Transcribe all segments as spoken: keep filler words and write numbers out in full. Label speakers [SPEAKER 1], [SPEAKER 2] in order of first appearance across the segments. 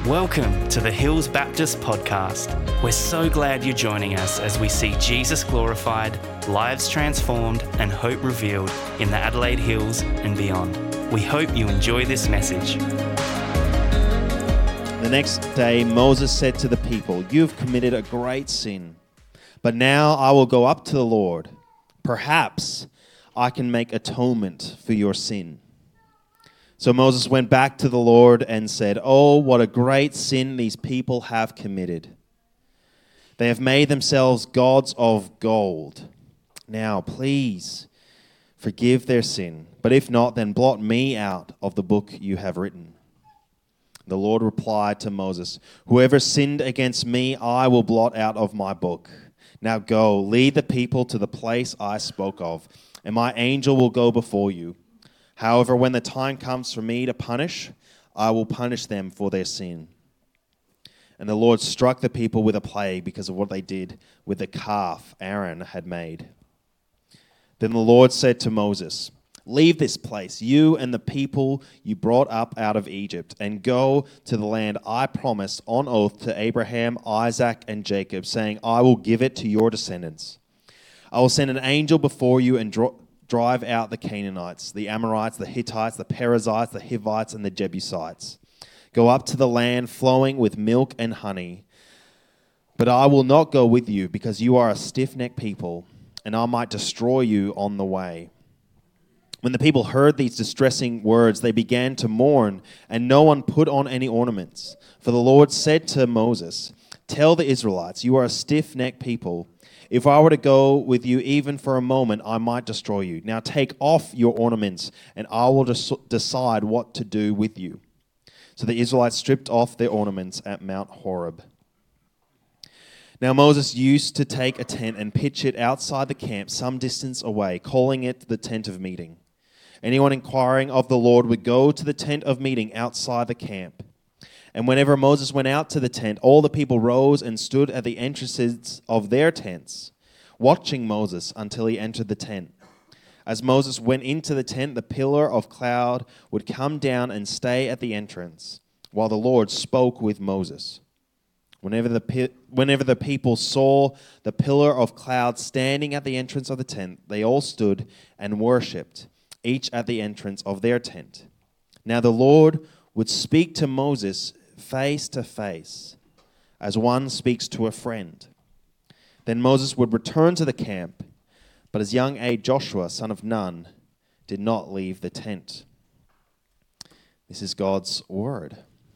[SPEAKER 1] Welcome to the Hills Baptist Podcast. We're so glad you're joining us as we see Jesus glorified, lives transformed, and hope revealed in the Adelaide Hills and beyond. We hope you enjoy this message.
[SPEAKER 2] The next day, Moses said to the people, "You have committed a great sin, but now I will go up to the Lord. Perhaps I can make atonement for your sin." So Moses went back to the Lord and said, "Oh, what a great sin these people have committed. They have made themselves gods of gold. Now, please forgive their sin, but if not, then blot me out of the book you have written." The Lord replied to Moses, "Whoever sinned against me, I will blot out of my book. Now go, lead the people to the place I spoke of, and my angel will go before you. However, when the time comes for me to punish, I will punish them for their sin." And the Lord struck the people with a plague because of what they did with the calf Aaron had made. Then the Lord said to Moses, "Leave this place, you and the people you brought up out of Egypt, and go to the land I promised on oath to Abraham, Isaac, and Jacob, saying, I will give it to your descendants. I will send an angel before you and draw drive out the Canaanites, the Amorites, the Hittites, the Perizzites, the Hivites, and the Jebusites. Go up to the land flowing with milk and honey. But I will not go with you, because you are a stiff-necked people, and I might destroy you on the way." When the people heard these distressing words, they began to mourn, and no one put on any ornaments. For the Lord said to Moses, "Tell the Israelites, you are a stiff-necked people. If I were to go with you even for a moment, I might destroy you. Now take off your ornaments, and I will des- decide what to do with you." So the Israelites stripped off their ornaments at Mount Horeb. Now Moses used to take a tent and pitch it outside the camp some distance away, calling it the tent of meeting. Anyone inquiring of the Lord would go to the tent of meeting outside the camp. And whenever Moses went out to the tent, all the people rose and stood at the entrances of their tents, watching Moses until he entered the tent. As Moses went into the tent, the pillar of cloud would come down and stay at the entrance, while the Lord spoke with Moses. Whenever the pe- whenever the people saw the pillar of cloud standing at the entrance of the tent, they all stood and worshipped, each at the entrance of their tent. Now the Lord would speak to Moses face to face, as one speaks to a friend. Then Moses would return to the camp, but his young aide Joshua, son of Nun, did not leave the tent. This is God's word.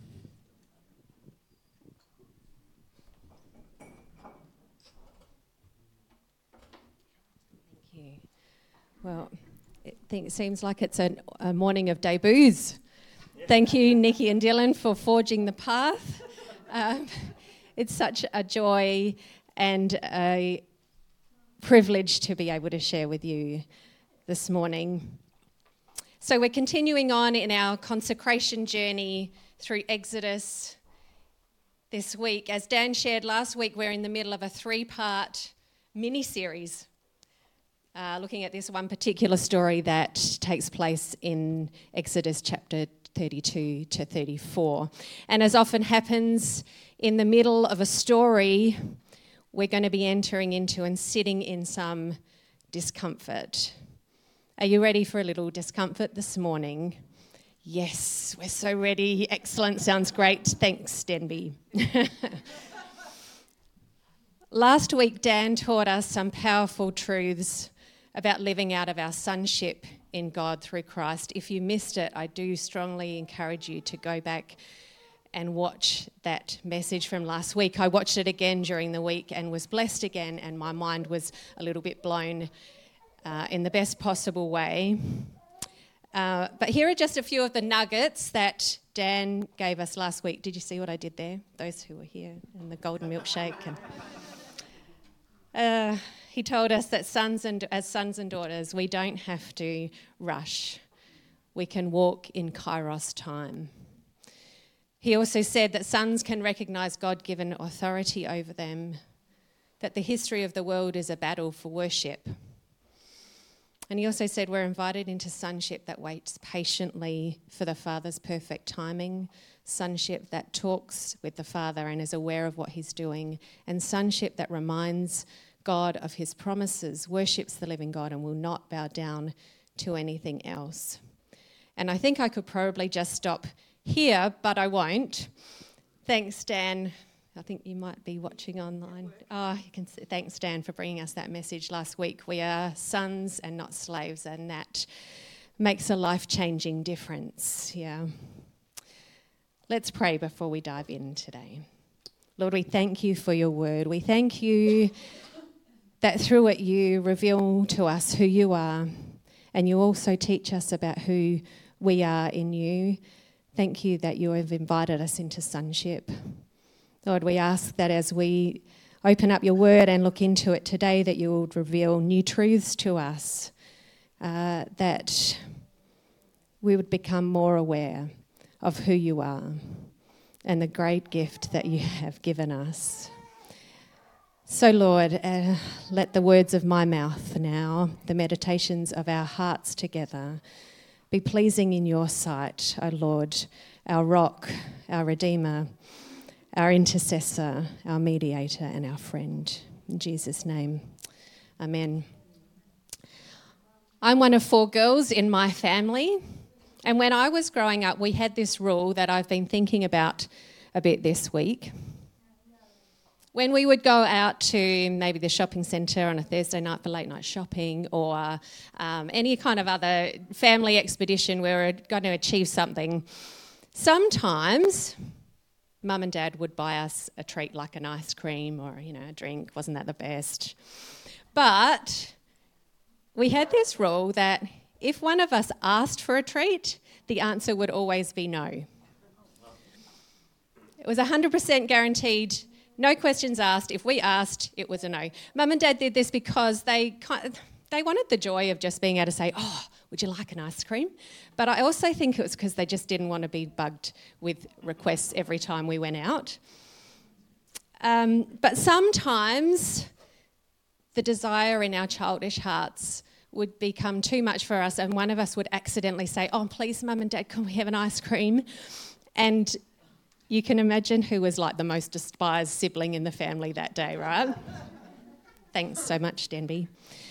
[SPEAKER 3] Thank you. Well, it, think, it seems like it's a, a morning of debuts. Thank you, Nikki and Dylan, for forging the path. Um, it's such a joy and a privilege to be able to share with you this morning. So we're continuing on in our consecration journey through Exodus this week. As Dan shared last week, we're in the middle of a three-part mini-series uh, looking at this one particular story that takes place in Exodus chapter thirty-two to thirty-four. And as often happens in the middle of a story, we're going to be entering into and sitting in some discomfort. Are you ready for a little discomfort this morning? Yes, we're so ready. Excellent, sounds great. Thanks, Denby. Last week, Dan taught us some powerful truths about living out of our sonship in God through Christ. If you missed it, I do strongly encourage you to go back and watch that message from last week. I watched it again during the week and was blessed again, and my mind was a little bit blown uh, in the best possible way. Uh, but here are just a few of the nuggets that Dan gave us last week. Did you see what I did there? Those who were here, and the golden milkshake. And, uh, he told us that sons and as sons and daughters, we don't have to rush. We can walk in Kairos time. He also said that sons can recognise God-given authority over them, that the history of the world is a battle for worship. And he also said we're invited into sonship that waits patiently for the Father's perfect timing, sonship that talks with the Father and is aware of what he's doing, and sonship that reminds God of his promises, worships the living God, and will not bow down to anything else. And I think I could probably just stop here, but I won't. Thanks, Dan. I think you might be watching online. Oh, you can see, thanks, Dan, for bringing us that message last week. We are sons and not slaves, and that makes a life-changing difference. Yeah. Let's pray before we dive in today. Lord, we thank you for your word. We thank you that through it you reveal to us who you are, and you also teach us about who we are in you. Thank you that you have invited us into sonship. Lord, we ask that as we open up your word and look into it today, that you will reveal new truths to us, uh, that we would become more aware of who you are and the great gift that you have given us. So, Lord, uh, let the words of my mouth now, the meditations of our hearts together, be pleasing in your sight, O Lord, our rock, our Redeemer, our intercessor, our mediator, and our friend. In Jesus' name, amen. I'm one of four girls in my family, and when I was growing up, we had this rule that I've been thinking about a bit this week. When we would go out to maybe the shopping centre on a Thursday night for late night shopping, or um, any kind of other family expedition where we're going to achieve something, sometimes Mum and Dad would buy us a treat like an ice cream or, you know, a drink. Wasn't that the best? But we had this rule that if one of us asked for a treat, the answer would always be no. It was one hundred percent guaranteed, no questions asked. If we asked, it was a no. Mum and Dad did this because they kind of, they wanted the joy of just being able to say, oh, would you like an ice cream? But I also think it was because they just didn't want to be bugged with requests every time we went out. Um, but sometimes the desire in our childish hearts would become too much for us, and one of us would accidentally say, oh, please, Mum and Dad, can we have an ice cream? And you can imagine who was like the most despised sibling in the family that day, right? Thanks so much, Denby.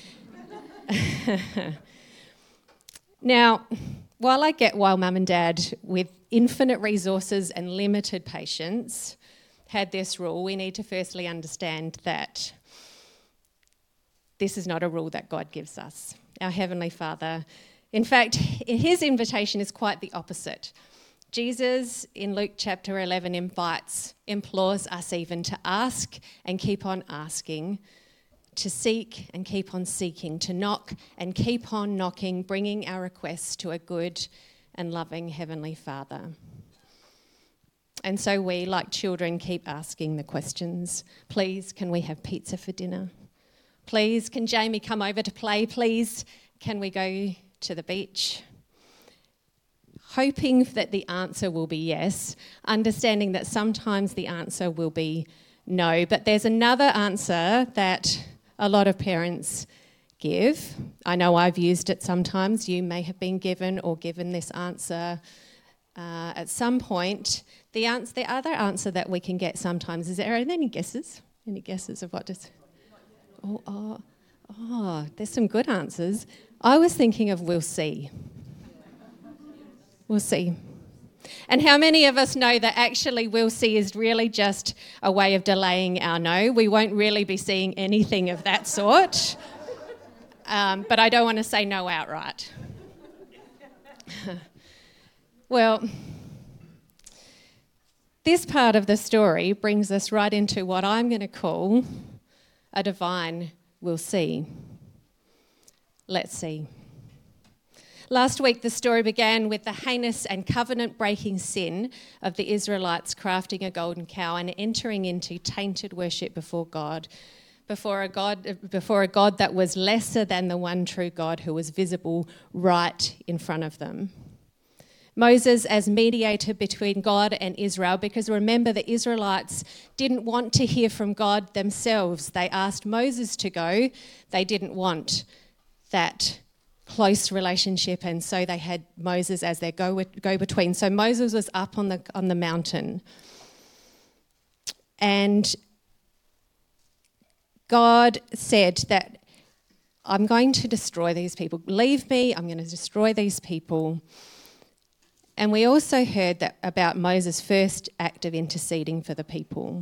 [SPEAKER 3] Now, while I get why Mum and Dad, with infinite resources and limited patience, had this rule, we need to firstly understand that this is not a rule that God gives us, our Heavenly Father. In fact, his invitation is quite the opposite. Jesus, in Luke chapter eleven, invites, implores us even to ask and keep on asking, to seek and keep on seeking, to knock and keep on knocking, bringing our requests to a good and loving Heavenly Father. And so we, like children, keep asking the questions. Please, can we have pizza for dinner? Please, can Jamie come over to play? Please, can we go to the beach? Hoping that the answer will be yes, understanding that sometimes the answer will be no. But there's another answer that a lot of parents give. I know I've used it sometimes. You may have been given or given this answer uh, at some point. The answer, the other answer that we can get sometimes is, are there any guesses? Any guesses of what does... Oh, oh, oh, there's some good answers. I was thinking of we'll see. We'll see. And how many of us know that actually we'll see is really just a way of delaying our no? We won't really be seeing anything of that sort. Um, but I don't want to say no outright. Well, this part of the story brings us right into what I'm going to call a divine we'll see. Let's see. Last week, the story began with the heinous and covenant-breaking sin of the Israelites crafting a golden cow and entering into tainted worship before God, before a God, before a God that was lesser than the one true God who was visible right in front of them. Moses as mediator between God and Israel, because remember, the Israelites didn't want to hear from God themselves. They asked Moses to go. They didn't want that close relationship, and so they had Moses as their go go between. So Moses was up on the on the mountain, and God said that I'm going to destroy these people. Leave me, I'm going to destroy these people. And we also heard that about Moses' first act of interceding for the people.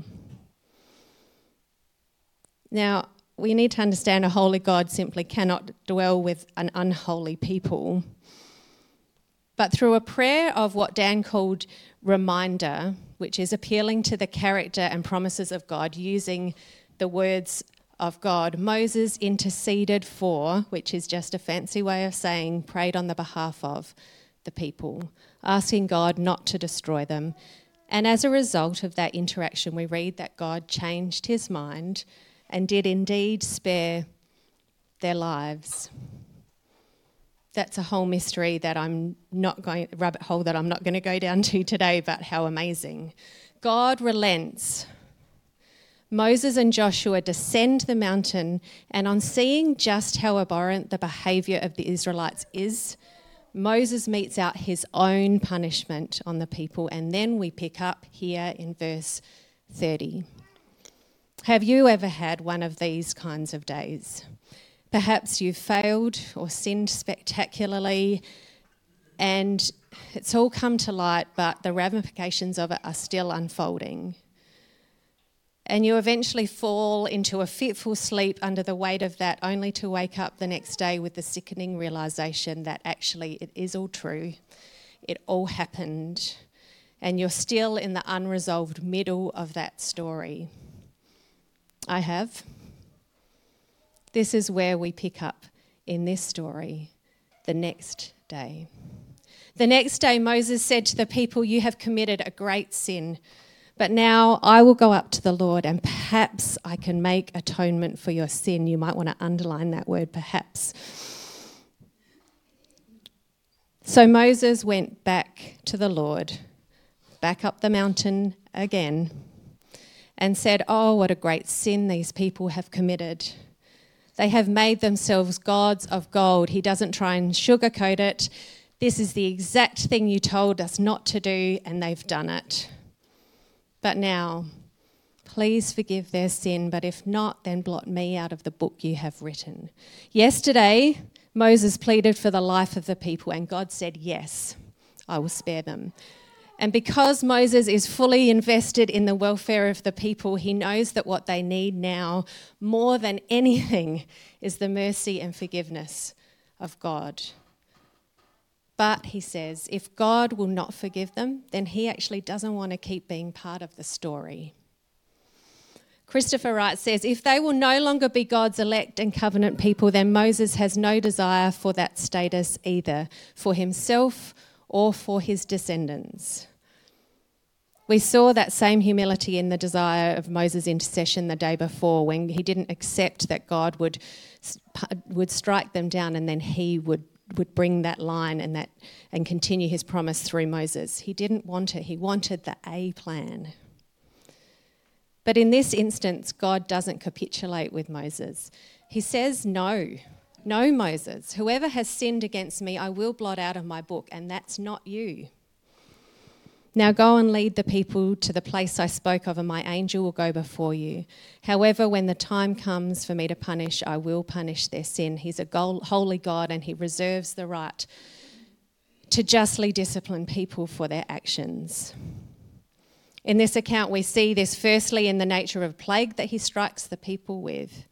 [SPEAKER 3] Now, we need to understand a holy God simply cannot dwell with an unholy people. But through a prayer of what Dan called reminder, which is appealing to the character and promises of God using the words of God, Moses interceded for, which is just a fancy way of saying prayed on the behalf of the people, asking God not to destroy them. And as a result of that interaction, we read that God changed his mind and did indeed spare their lives. That's a whole mystery that I'm not going, rabbit hole that I'm not going to go down to today, but how amazing. God relents. Moses and Joshua descend the mountain, and on seeing just how abhorrent the behaviour of the Israelites is, Moses metes out his own punishment on the people, and then we pick up here in verse thirty. Have you ever had one of these kinds of days? Perhaps you've failed or sinned spectacularly, and it's all come to light, but the ramifications of it are still unfolding. And you eventually fall into a fitful sleep under the weight of that, only to wake up the next day with the sickening realisation that actually it is all true. It all happened. And you're still in the unresolved middle of that story. I have. This is where we pick up in this story the next day. The next day, Moses said to the people, "You have committed a great sin. But now I will go up to the Lord, and perhaps I can make atonement for your sin." You might want to underline that word, perhaps. So Moses went back to the Lord, back up the mountain again, and said, "Oh, what a great sin these people have committed. They have made themselves gods of gold." He doesn't try and sugarcoat it. This is the exact thing you told us not to do, and they've done it. But now, please forgive their sin, but if not, then blot me out of the book you have written. Yesterday, Moses pleaded for the life of the people, and God said, "Yes, I will spare them." And because Moses is fully invested in the welfare of the people, he knows that what they need now, more than anything, is the mercy and forgiveness of God. But, he says, if God will not forgive them, then he actually doesn't want to keep being part of the story. Christopher Wright says, if they will no longer be God's elect and covenant people, then Moses has no desire for that status either, for himself or for his descendants. We saw that same humility in the desire of Moses' intercession the day before, when he didn't accept that God would would strike them down, and then he would would bring that line and that and continue his promise through Moses. He didn't want it. He wanted the A plan. But in this instance, God doesn't capitulate with Moses. He says, no, no, Moses, whoever has sinned against me, I will blot out of my book, and that's not you. Now go and lead the people to the place I spoke of, and my angel will go before you. However, when the time comes for me to punish, I will punish their sin. He's a holy God, and he reserves the right to justly discipline people for their actions. In this account, we see this firstly in the nature of plague that he strikes the people with.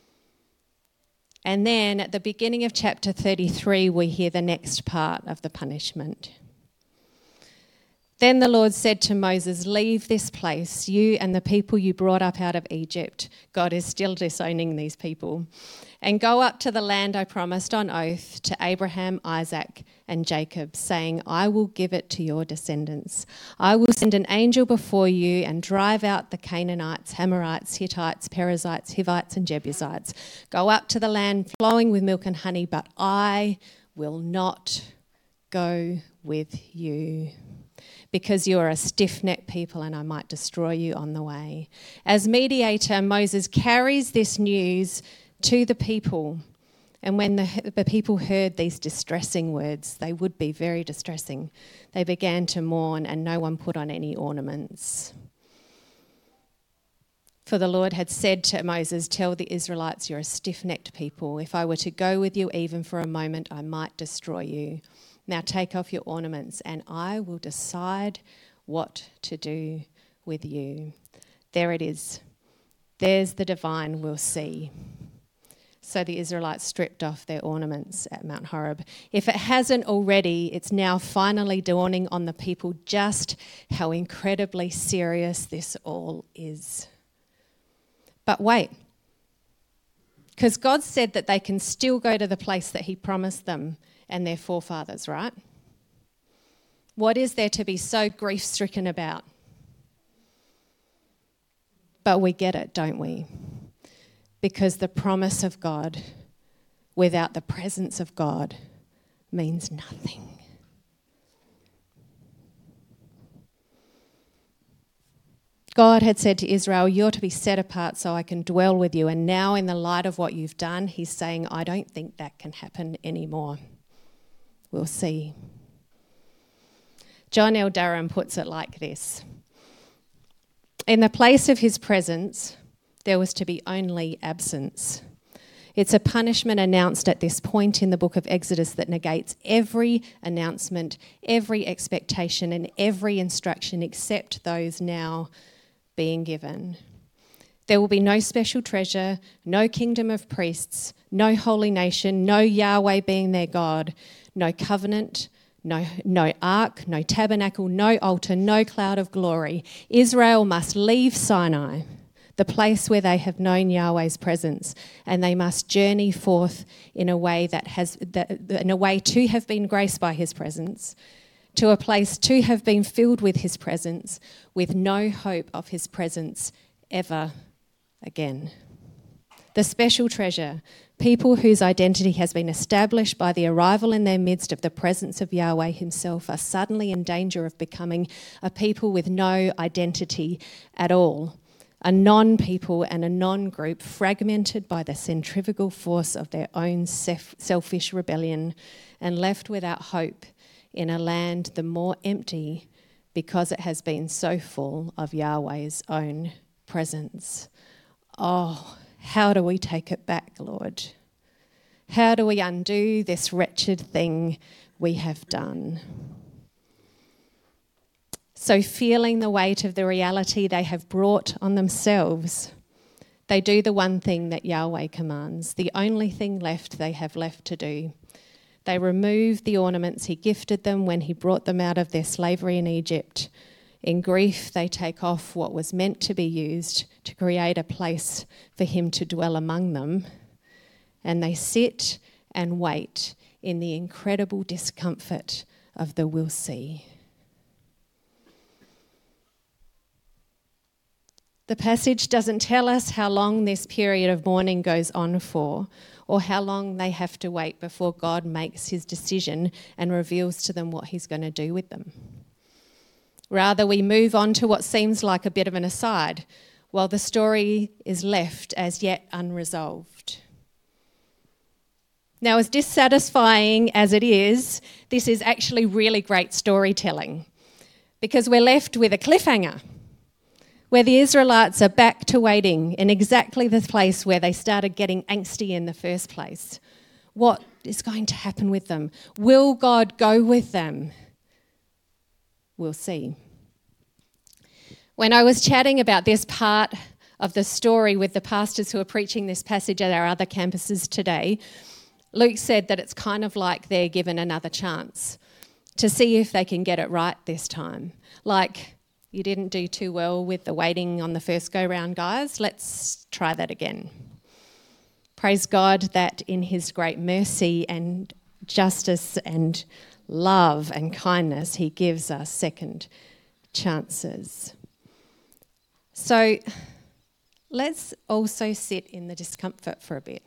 [SPEAKER 3] And then at the beginning of chapter thirty-three, we hear the next part of the punishment. Then the Lord said to Moses, leave this place, you and the people you brought up out of Egypt. God is still disowning these people. And go up to the land I promised on oath to Abraham, Isaac, and Jacob, saying, I will give it to your descendants. I will send an angel before you and drive out the Canaanites, Amorites, Hittites, Perizzites, Hivites, and Jebusites. Go up to the land flowing with milk and honey, but I will not go with you, because you are a stiff-necked people and I might destroy you on the way. As mediator, Moses carries this news to the people, And when the, the people heard these distressing words, they would be very distressing, they began to mourn, and no one put on any ornaments. For the Lord had said to Moses, "Tell the Israelites, you're a stiff-necked people. If I were to go with you even for a moment, I might destroy you. Now take off your ornaments, and I will decide what to do with you." There it is. There's the divine we'll see. So the Israelites stripped off their ornaments at Mount Horeb. If it hasn't already, it's now finally dawning on the people just how incredibly serious this all is. But wait, because God said that they can still go to the place that he promised them and their forefathers, right? What is there to be so grief-stricken about? But we get it, don't we? Because the promise of God without the presence of God means nothing. God had said to Israel, "You're to be set apart so I can dwell with you." And now in the light of what you've done, he's saying, "I don't think that can happen anymore." We'll see. John L. Durham puts it like this: in the place of his presence, there was to be only absence. It's a punishment announced at this point in the book of Exodus that negates every announcement, every expectation, and every instruction except those now being given. There will be no special treasure, no kingdom of priests, no holy nation, no Yahweh being their God, no covenant, no, no ark, no tabernacle, no altar, no cloud of glory. Israel must leave Sinai, the place where they have known Yahweh's presence, and they must journey forth in a way that has, that, in a way to have been graced by his presence, to a place to have been filled with his presence, with no hope of his presence ever again. The special treasure, people whose identity has been established by the arrival in their midst of the presence of Yahweh himself, are suddenly in danger of becoming a people with no identity at all. A non-people and a non-group fragmented by the centrifugal force of their own self- selfish rebellion and left without hope in a land the more empty because it has been so full of Yahweh's own presence. Oh, how do we take it back, Lord? How do we undo this wretched thing we have done? So, feeling the weight of the reality they have brought on themselves, they do the one thing that Yahweh commands, the only thing left they have left to do. They remove the ornaments he gifted them when he brought them out of their slavery in Egypt. In grief, they take off what was meant to be used to create a place for him to dwell among them, and they sit and wait in the incredible discomfort of the "we'll see." The passage doesn't tell us how long this period of mourning goes on for, or how long they have to wait before God makes his decision and reveals to them what he's going to do with them. Rather, we move on to what seems like a bit of an aside, while the story is left as yet unresolved. Now, as dissatisfying as it is, this is actually really great storytelling, because we're left with a cliffhanger, where the Israelites are back to waiting in exactly the place where they started getting angsty in the first place. What is going to happen with them? Will God go with them? We'll see. When I was chatting about this part of the story with the pastors who are preaching this passage at our other campuses today, Luke said that it's kind of like they're given another chance to see if they can get it right this time. Like, you didn't do too well with the waiting on the first go-round, guys. Let's try that again. Praise God that in his great mercy and justice and love and kindness, he gives us second chances. So let's also sit in the discomfort for a bit.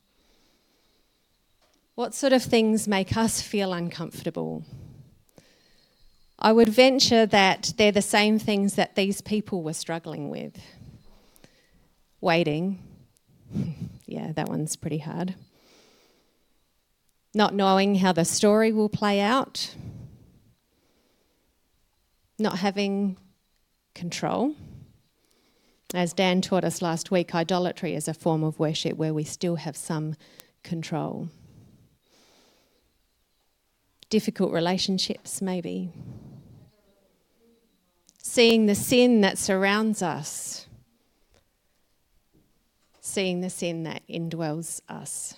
[SPEAKER 3] What sort of things make us feel uncomfortable? I would venture that they're the same things that these people were struggling with. Waiting. Yeah, that one's pretty hard. not knowing how the story will play out, not having control. As Dan taught us last week, idolatry is a form of worship where we still have some control. Difficult relationships, maybe. Seeing the sin that surrounds us. Seeing the sin that indwells us.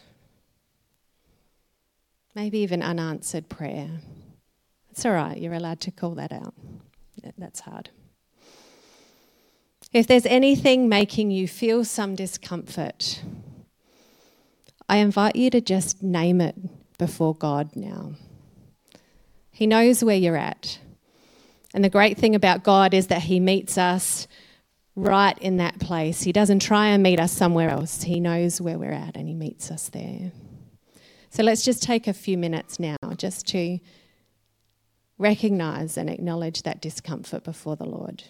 [SPEAKER 3] Maybe even unanswered prayer. It's all right, you're allowed to call that out. That's hard. If there's anything making you feel some discomfort, I invite you to just name it before God now. He knows where you're at. And the great thing about God is that he meets us right in that place. He doesn't try and meet us somewhere else. He knows where we're at and he meets us there. So let's just take a few minutes now just to recognise and acknowledge that discomfort before the Lord.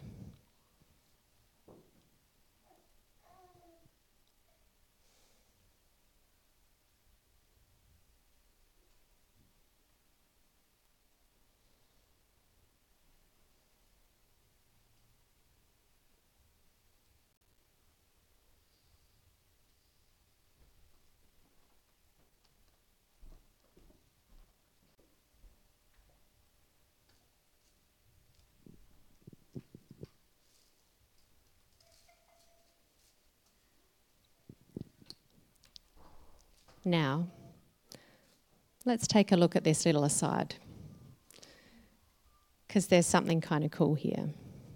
[SPEAKER 3] Now, let's take a look at this little aside, because there's something kind of cool here.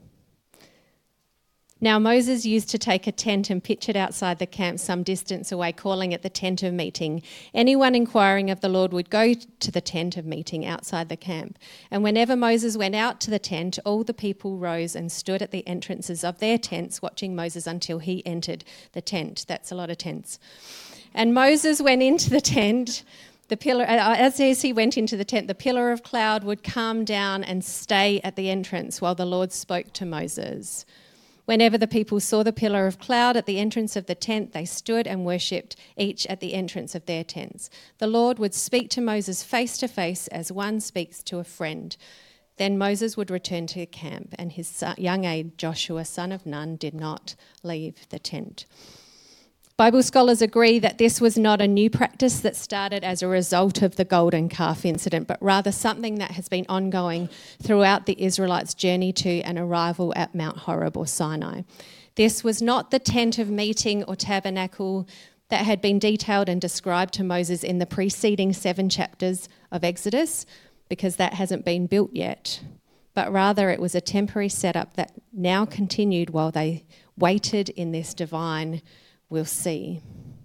[SPEAKER 3] Now, Moses used to take a tent and pitch it outside the camp some distance away, calling it the tent of meeting. Anyone inquiring of the Lord would go to the tent of meeting outside the camp. And whenever Moses went out to the tent, all the people rose and stood at the entrances of their tents, watching Moses until he entered the tent. That's a lot of tents. And Moses went into the tent. The pillar, as he went into the tent, the pillar of cloud would come down and stay at the entrance while the Lord spoke to Moses. Whenever the people saw the pillar of cloud at the entrance of the tent, they stood and worshipped, each at the entrance of their tents. The Lord would speak to Moses face to face as one speaks to a friend. Then Moses would return to the camp, and his son, young aide Joshua, son of Nun, did not leave the tent. Bible scholars agree that this was not a new practice that started as a result of the golden calf incident, but rather something that has been ongoing throughout the Israelites' journey to and arrival at Mount Horeb or Sinai. This was not the tent of meeting or tabernacle that had been detailed and described to Moses in the preceding seven chapters of Exodus, because that hasn't been built yet, but rather it was a temporary setup that now continued while they waited in this divine we'll see.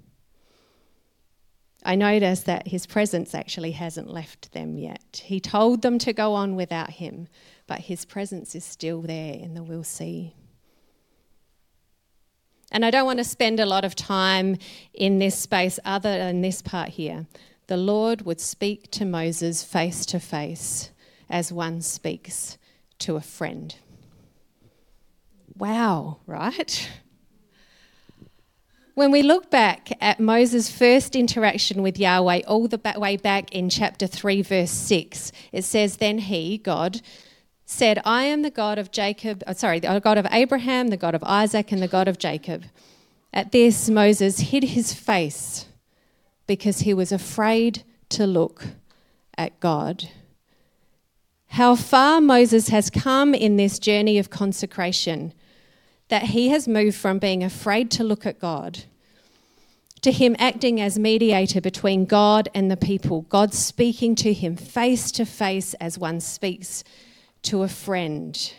[SPEAKER 3] I notice that his presence actually hasn't left them yet. He told them to go on without him, but his presence is still there in the we'll see. And I don't want to spend a lot of time in this space other than this part here. The Lord would speak to Moses face to face as one speaks to a friend. Wow, right? When we look back at Moses' first interaction with Yahweh, all the way back in chapter three, verse six, it says, then he, God, said, I am the God of Jacob, oh, sorry, the God of Abraham, the God of Isaac, and the God of Jacob. At this, Moses hid his face because he was afraid to look at God. How far Moses has come in this journey of consecration, that he has moved from being afraid to look at God to him acting as mediator between God and the people, God speaking to him face to face as one speaks to a friend.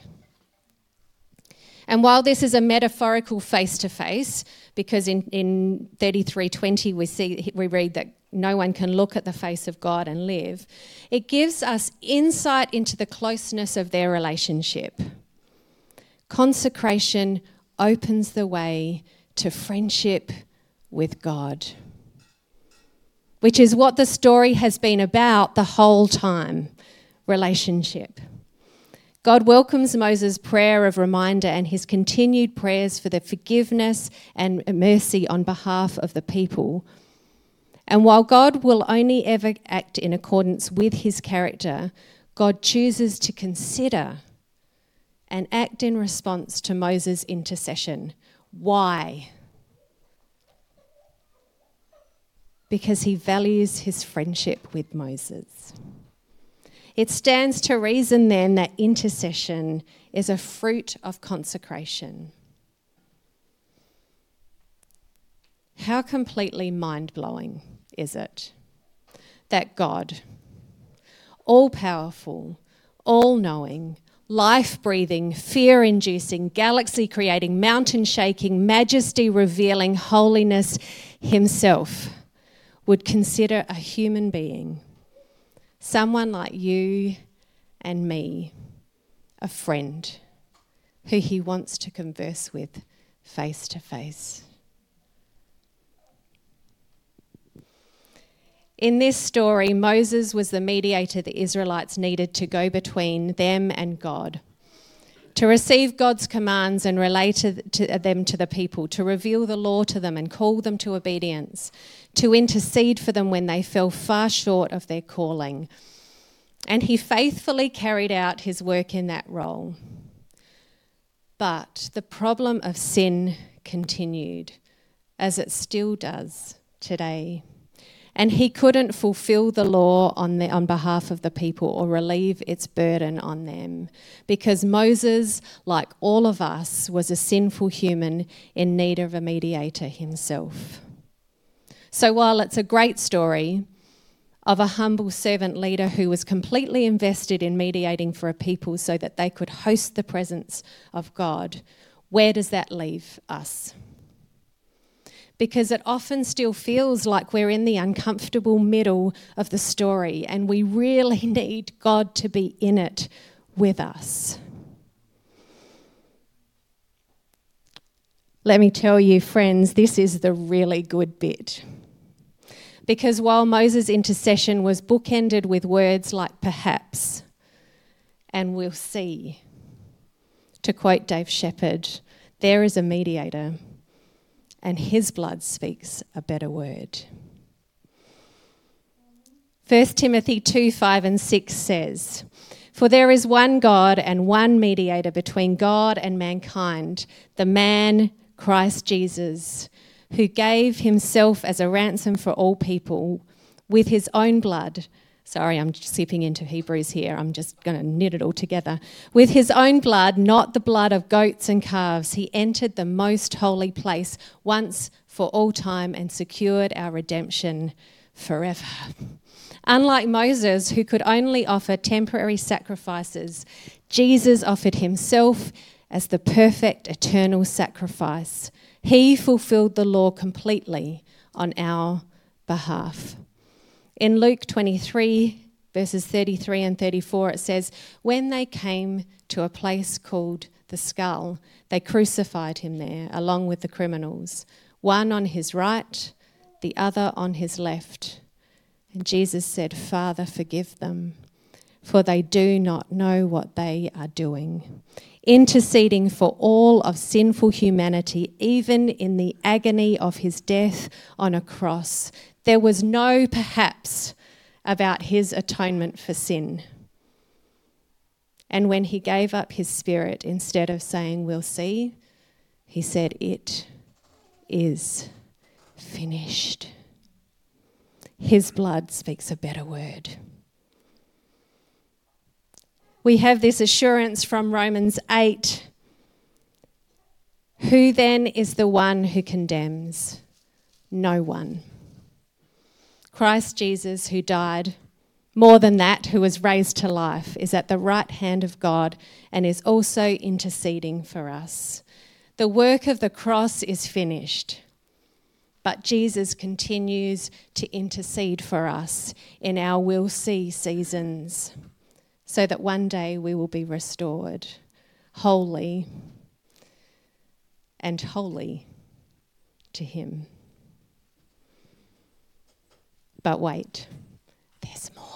[SPEAKER 3] And while this is a metaphorical face-to-face, because in, in thirty-three twenty we see we read that no one can look at the face of God and live, it gives us insight into the closeness of their relationship. Consecration opens the way to friendship with God, which is what the story has been about the whole time, relationship. God welcomes Moses' prayer of reminder and his continued prayers for the forgiveness and mercy on behalf of the people. And while God will only ever act in accordance with his character, God chooses to consider and act in response to Moses' intercession. Why? Because he values his friendship with Moses. It stands to reason then that intercession is a fruit of consecration. How completely mind-blowing is it that God, all-powerful, all-knowing, life-breathing, fear-inducing, galaxy-creating, mountain-shaking, majesty-revealing holiness himself, would consider a human being, someone like you and me, a friend who he wants to converse with face to face. In this story, Moses was the mediator the Israelites needed to go between them and God, to receive God's commands and relay to, to them to the people, to reveal the law to them and call them to obedience, to intercede for them when they fell far short of their calling. And he faithfully carried out his work in that role. But the problem of sin continued, as it still does today. And he couldn't fulfill the law on, the, on behalf of the people or relieve its burden on them, because Moses, like all of us, was a sinful human in need of a mediator himself. So while it's a great story of a humble servant leader who was completely invested in mediating for a people so that they could host the presence of God, where does that leave us? Because it often still feels like we're in the uncomfortable middle of the story and we really need God to be in it with us. Let me tell you, friends, this is the really good bit. Because while Moses' intercession was bookended with words like perhaps and we'll see, to quote Dave Shepherd, there is a mediator, and his blood speaks a better word. First Timothy two, five and six says, "For there is one God and one mediator between God and mankind, the man Christ Jesus, who gave himself as a ransom for all people with his own blood." Sorry, I'm skipping into Hebrews here. I'm just going to knit it all together. "With his own blood, not the blood of goats and calves, he entered the most holy place once for all time and secured our redemption forever." Unlike Moses, who could only offer temporary sacrifices, Jesus offered himself as the perfect eternal sacrifice. He fulfilled the law completely on our behalf. In Luke twenty-three, verses thirty-three and thirty-four, it says, "When they came to a place called the Skull, they crucified him there along with the criminals, one on his right, the other on his left. And Jesus said, 'Father, forgive them, for they do not know what they are doing.'" Interceding for all of sinful humanity, even in the agony of his death on a cross. There was no perhaps about his atonement for sin. And when he gave up his spirit, instead of saying, "We'll see," he said, "It is finished." His blood speaks a better word. We have this assurance from Romans eight. Who then is the one who condemns? No one. Christ Jesus, who died, more than that, who was raised to life, is at the right hand of God and is also interceding for us. The work of the cross is finished, but Jesus continues to intercede for us in our will see seasons, so that one day we will be restored, wholly and holy to him. But wait, there's more.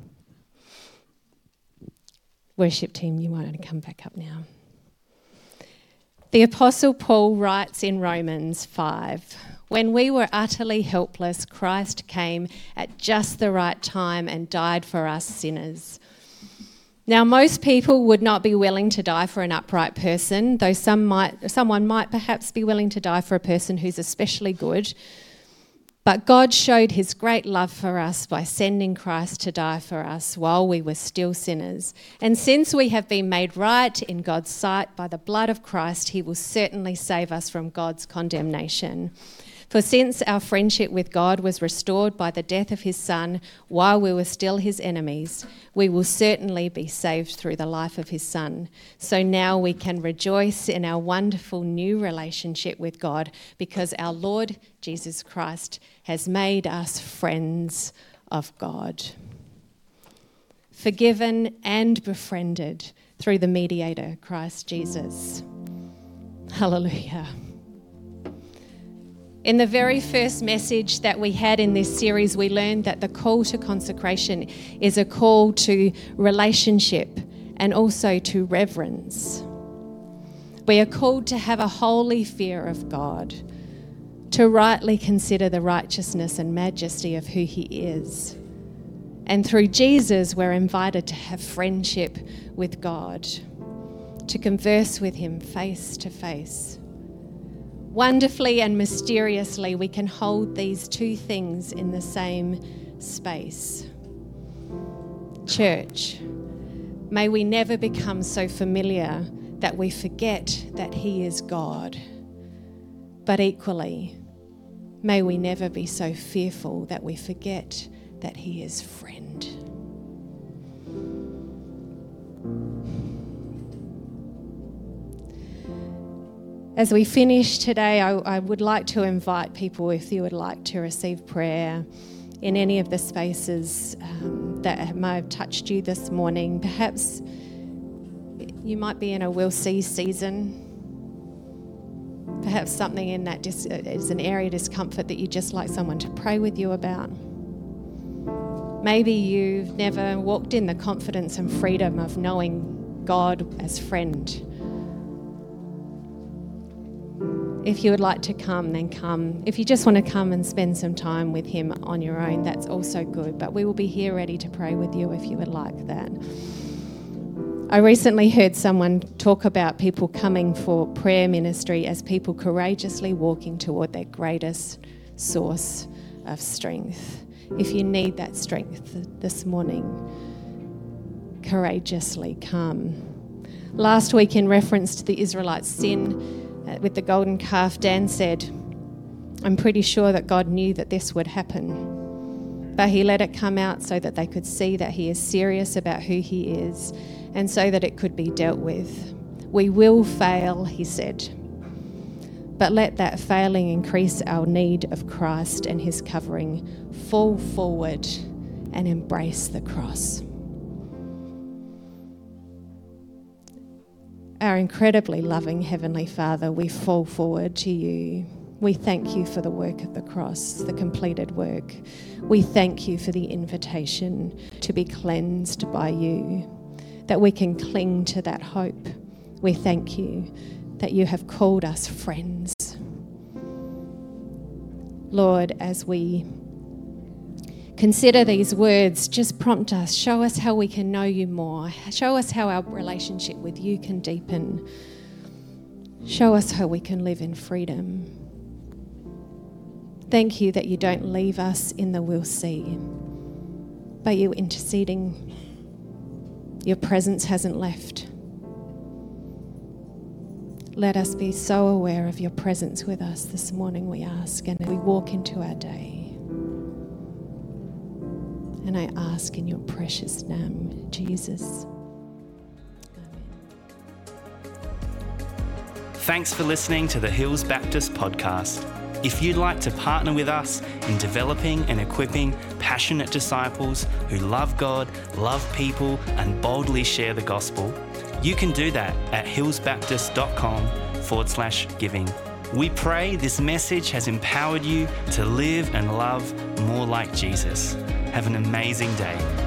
[SPEAKER 3] Worship team, you want to come back up now. The Apostle Paul writes in Romans five, When we were utterly helpless, Christ came at just the right time and died for us sinners. Now, most people would not be willing to die for an upright person, though some might, someone might perhaps be willing to die for a person who's especially good. But God showed his great love for us by sending Christ to die for us while we were still sinners. And since we have been made right in God's sight by the blood of Christ, he will certainly save us from God's condemnation. For since our friendship with God was restored by the death of his Son while we were still his enemies, we will certainly be saved through the life of his Son. So now we can rejoice in our wonderful new relationship with God because our Lord Jesus Christ has made us friends of God, forgiven and befriended through the mediator, Christ Jesus. Hallelujah. In the very first message that we had in this series, we learned that the call to consecration is a call to relationship and also to reverence. We are called to have a holy fear of God, to rightly consider the righteousness and majesty of who he is. And through Jesus, we're invited to have friendship with God, to converse with him face to face. Wonderfully and mysteriously, we can hold these two things in the same space. Church, may we never become so familiar that we forget that he is God. But equally, may we never be so fearful that we forget that he is friend. As we finish today, I, I would like to invite people, if you would like to receive prayer in any of the spaces um, that may have touched you this morning. Perhaps you might be in a we'll see season. Perhaps something in that dis- is an area of discomfort that you'd just like someone to pray with you about. Maybe you've never walked in the confidence and freedom of knowing God as friend. If you would like to come, then come. If you just want to come and spend some time with him on your own, that's also good. But we will be here ready to pray with you if you would like that. I recently heard someone talk about people coming for prayer ministry as people courageously walking toward their greatest source of strength. If you need that strength this morning, courageously come. Last week, in reference to the Israelites' sin with the golden calf, Dan said, I'm pretty sure that God knew that this would happen, but he let it come out so that they could see that he is serious about who he is and so that it could be dealt with. We will fail, he said, but let that failing increase our need of Christ and his covering. Fall forward and embrace the cross. Our incredibly loving Heavenly Father, we fall forward to you. We thank you for the work of the cross, the completed work. We thank you for the invitation to be cleansed by you, that we can cling to that hope. We thank you that you have called us friends. Lord, as we consider these words, just prompt us, show us how we can know you more. Show us how our relationship with you can deepen. Show us how we can live in freedom. Thank you that you don't leave us in the we'll see, but you interceding. Your presence hasn't left. Let us be so aware of your presence with us this morning, we ask, and we walk into our day. And I ask in your precious name, Jesus. Amen.
[SPEAKER 1] Thanks for listening to the Hills Baptist podcast. If you'd like to partner with us in developing and equipping passionate disciples who love God, love people, and boldly share the gospel, you can do that at hillsbaptist.com forward slash giving. We pray this message has empowered you to live and love more like Jesus. Have an amazing day.